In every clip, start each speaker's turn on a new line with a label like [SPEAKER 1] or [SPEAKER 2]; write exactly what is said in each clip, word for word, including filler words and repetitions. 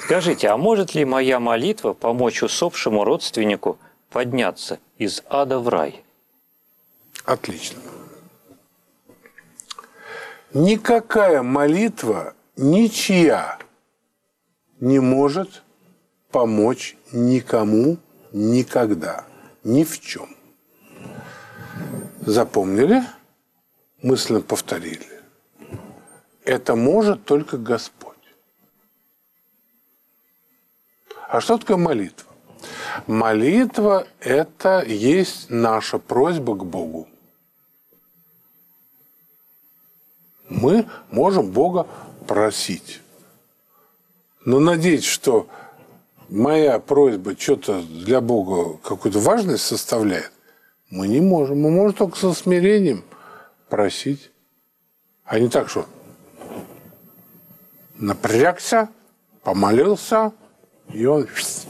[SPEAKER 1] Скажите, а может ли моя молитва помочь усопшему родственнику подняться из ада в рай?
[SPEAKER 2] Отлично. Никакая молитва, ничья, не может помочь никому никогда, ни в чем. Запомнили? Мысленно повторили. Это может только Господь. А что такое молитва? Молитва – это есть наша просьба к Богу. Мы можем Бога просить. Но надеяться, что моя просьба что-то для Бога какую-то важность составляет, мы не можем. Мы можем только со смирением просить. А не так, что напрягся, помолился, и он...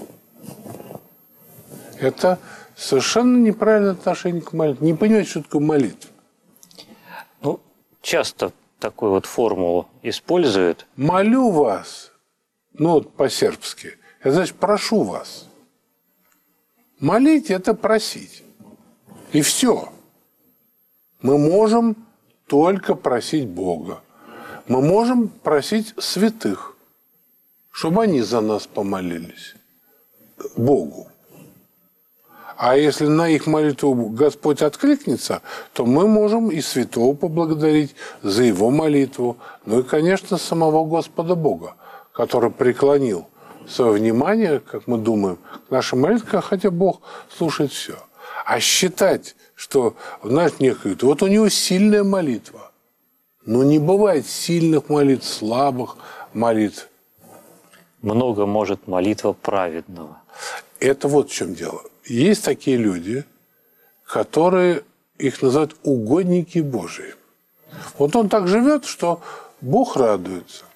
[SPEAKER 2] Это совершенно неправильное отношение к молитве. Не понимаете, что такое молитва.
[SPEAKER 1] Ну, часто такую вот формулу используют.
[SPEAKER 2] Молю вас, ну вот по-сербски, это значит прошу вас. Молить – это просить. И все. Мы можем только просить Бога. Мы можем просить святых, чтобы они за нас помолились Богу. А если на их молитву Господь откликнется, то мы можем и святого поблагодарить за его молитву. Ну и, конечно, самого Господа Бога, который преклонил свое внимание, как мы думаем, к нашей молитве, хотя Бог слушает все. А считать, что, знаешь, некое, вот у него сильная молитва. Но не бывает сильных молитв, слабых молитв.
[SPEAKER 1] Много может молитва праведного.
[SPEAKER 2] Это вот в чем дело. Есть такие люди, которые, их называют угодники Божии. Вот он так живет, что Бог радуется.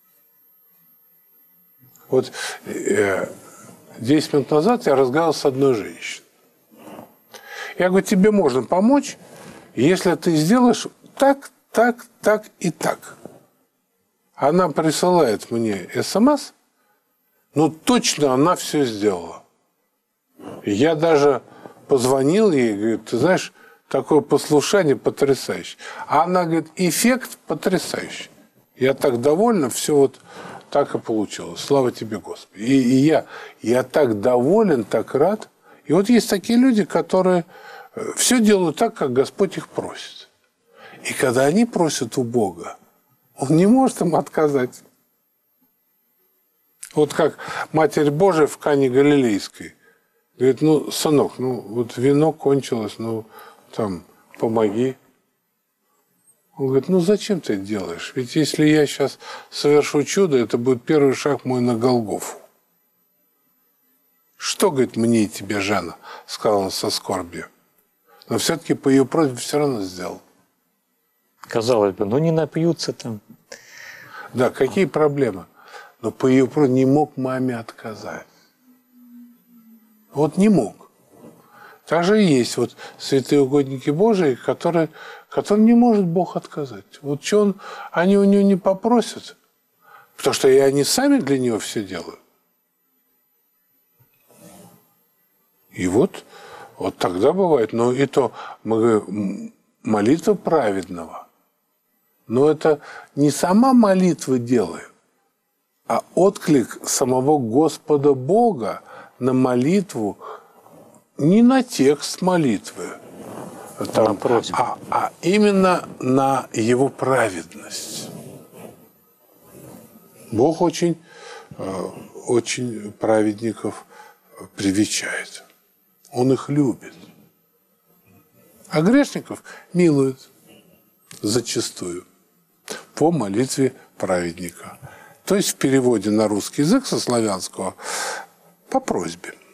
[SPEAKER 2] Вот э, десять минут назад я разговаривал с одной женщиной. Я говорю, тебе можно помочь, если ты сделаешь так, так, так и так. Она присылает мне смс, но точно она все сделала. Я даже позвонил ей, говорю, ты знаешь, такое послушание потрясающее. А она говорит, эффект потрясающий. Я так довольна, все вот так и получилось. Слава тебе, Господи. И, и я, я так доволен, так рад. И вот есть такие люди, которые все делают так, как Господь их просит. И когда они просят у Бога, Он не может им отказать. Вот как Матерь Божия в Кане Галилейской. Говорит, ну, сынок, ну, вот вино кончилось, ну, там, помоги. Он говорит, ну, зачем ты это делаешь? Ведь если я сейчас совершу чудо, это будет первый шаг мой на Голгофу. Что, говорит, мне и тебе, Жанна, сказал он со скорбью. Но все-таки по ее просьбе все равно сделал.
[SPEAKER 1] Казалось бы, ну, не напьются там.
[SPEAKER 2] Да, какие проблемы? Но по ее просьбе не мог маме отказать. Вот не мог. Также и есть вот святые угодники Божии, которые, которым не может Бог отказать. Вот что он, они у него не попросят, потому что и они сами для него все делают. И вот, вот тогда бывает, но и то мы говорим, молитва праведного. Но это не сама молитва делает, а отклик самого Господа Бога на молитву, не на текст молитвы, там, а, а именно на его праведность. Бог очень, очень праведников привечает. Он их любит. А грешников милует зачастую по молитве праведника. То есть в переводе на русский язык со славянского по просьбе.